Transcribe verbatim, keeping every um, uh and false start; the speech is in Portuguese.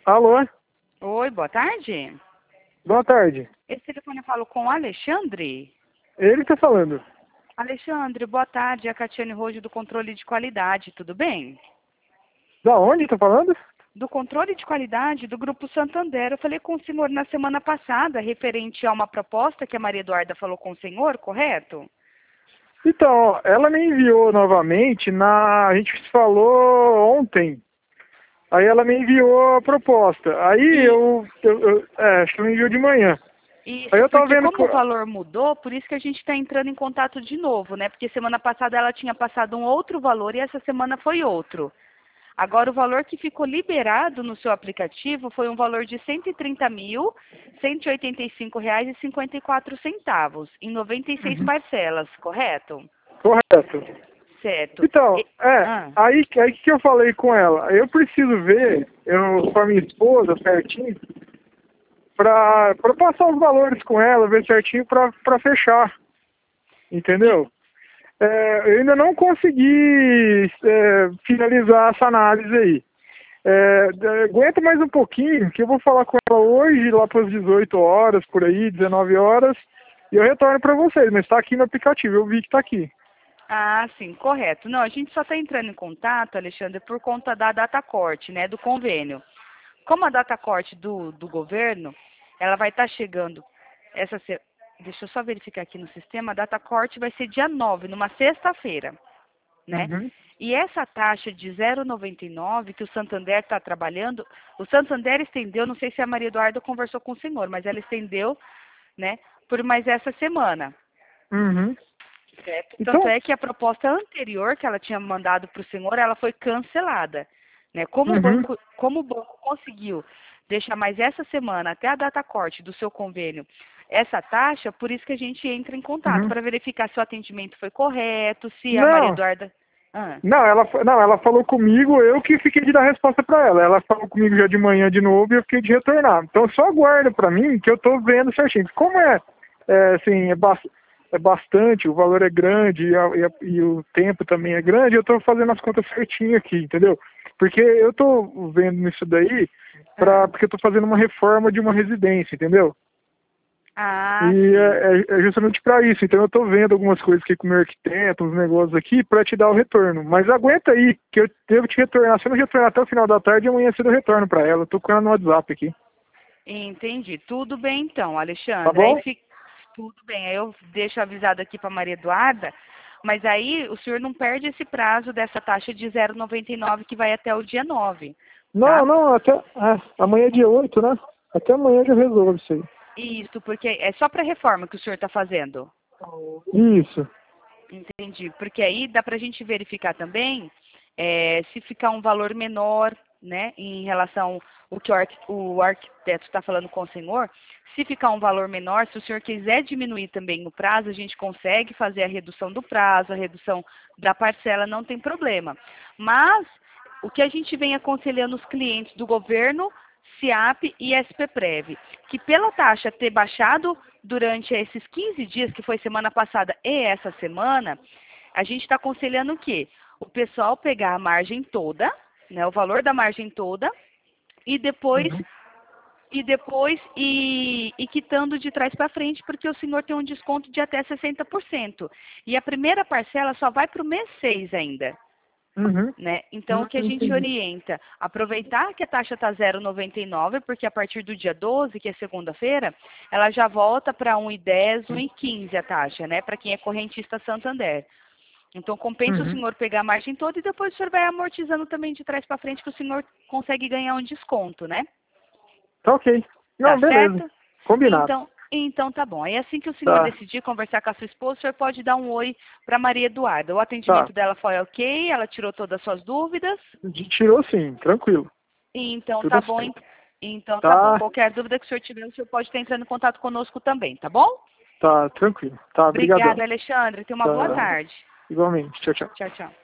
Alô? Oi, boa tarde. Boa tarde. Esse telefone eu falo com o Alexandre. Ele tá falando. Alexandre, boa tarde. É a Catiane Rojo do Controle de Qualidade, tudo bem? Da onde tá falando? Do Controle de Qualidade do Grupo Santander. Eu falei com o senhor na semana passada, referente a uma proposta que a Maria Eduarda falou com o senhor, correto? Então, ó, ela me enviou novamente na... A gente falou ontem. Aí ela me enviou a proposta. Aí E, eu... eu, eu é, acho que ela me enviou de manhã. Aí isso, eu tava porque vendo... como o co- valor mudou, por isso que a gente está entrando em contato de novo, né? Porque semana passada ela tinha passado um outro valor e essa semana foi outro. Agora, o valor que ficou liberado no seu aplicativo foi um valor de cento e trinta mil, cento e oitenta e cinco reais e cinquenta e quatro centavos, em noventa e seis Uhum. parcelas, correto? Correto. Certo. Então, E- é, ah, aí, aí que eu falei com ela? Eu preciso ver, eu com a minha esposa certinho, pra, pra passar os valores com ela, ver certinho pra, pra fechar, e- entendeu? É, eu ainda não consegui é, finalizar essa análise aí. É, é, aguenta mais um pouquinho, que eu vou falar com ela hoje, lá para as dezoito horas, por aí, dezenove horas, e eu retorno para vocês, mas está aqui no aplicativo, eu vi que está aqui. ah, sim, correto. Não, a gente só está entrando em contato, Alexandre, por conta da data corte, né, do convênio. Como a data corte do, do governo, ela vai estar chegando essa se... Deixa eu só verificar aqui no sistema, a data corte vai ser dia nove, numa sexta-feira, né? Uhum, E essa taxa de zero vírgula noventa e nove que o Santander está trabalhando, o Santander estendeu, não sei se a Maria Eduarda conversou com o senhor, mas ela estendeu, né, por mais essa semana. uhum. Certo. Tanto Então, é que a proposta anterior que ela tinha mandado para o senhor, ela foi cancelada. Né? Como, o uhum, banco, como o banco conseguiu deixar mais essa semana, até a data corte do seu convênio, essa taxa, por isso que a gente entra em contato, uhum. para verificar se o atendimento foi correto, se a Maria Não, Eduarda... Ah, não, ela, não, ela falou comigo, eu que fiquei de dar resposta para ela. Ela falou comigo já de manhã de novo e eu fiquei de retornar. Então só aguarda para mim que eu tô vendo certinho. Como é, é assim, é, ba é bastante, o valor é grande e, a, e, a, e o tempo também é grande, eu tô fazendo as contas certinho aqui, entendeu? Porque eu tô vendo isso daí pra, ah, porque eu tô fazendo uma reforma de uma residência, entendeu? ah, E sim. é, é- é justamente para isso. Então eu estou vendo algumas coisas aqui com o meu arquiteto, uns negócios aqui, para te dar o retorno. Mas aguenta aí, que eu devo te retornar. Se eu não retornar até o final da tarde, amanhã cedo eu retorno para ela. Eu tô com ela no WhatsApp aqui. Entendi. Tudo bem então, Tá Alexandre. Aí bom? fica tudo bem. Aí eu deixo avisado aqui para Maria Eduarda, mas aí o senhor não perde esse prazo dessa taxa de zero vírgula noventa e nove que vai até o dia nove, Não, tá? não, até. É, amanhã é dia oito, né? Até amanhã eu já resolvo isso aí. Isso, porque é só para reforma que o senhor está fazendo. Isso. Entendi. Porque aí dá para a gente verificar também é, se ficar um valor menor, né, em relação ao que o, arqui- o arquiteto está falando com o senhor, se ficar um valor menor, se o senhor quiser diminuir também o prazo, a gente consegue fazer a redução do prazo, a redução da parcela, não tem problema. Mas o que a gente vem aconselhando os clientes do governo, SIAP e SPPrev, que pela taxa ter baixado durante esses quinze dias, que foi semana passada e essa semana, a gente está aconselhando o quê? O pessoal pegar a margem toda, né, o valor da margem toda, e depois Uhum. e depois e, e quitando de trás para frente, porque o senhor tem um desconto de até sessenta por cento. E a primeira parcela só vai para o mês seis ainda. Uhum. Né? Então, o Hum, que a gente entendi. orienta? Aproveitar que a taxa está zero vírgula noventa e nove, porque a partir do dia doze, que é segunda-feira, ela já volta para um e dez, um e quinze a taxa, né? Para quem é correntista Santander. Então, compensa o Uhum. senhor pegar a margem toda e depois o senhor vai amortizando também de trás para frente, que o senhor consegue ganhar um desconto, né? Tá ok. Tá Não, beleza. certo? Combinado. Então, então tá bom. Aí assim que o senhor Tá, decidir conversar com a sua esposa, o senhor pode dar um oi para Maria Eduarda. O tá. atendimento dela foi ok, ela tirou todas as suas dúvidas. Tirou sim, tranquilo. Então Tudo tá bom. en- certo. Então tá bom. Tá, Qualquer dúvida que o senhor tiver, o senhor pode estar entrando em contato conosco também, tá bom? tá, tranquilo. Tá, Obrigada, brigadão. Alexandre. Tenha uma boa Tá, tarde. igualmente. Tchau, tchau. Tchau, tchau.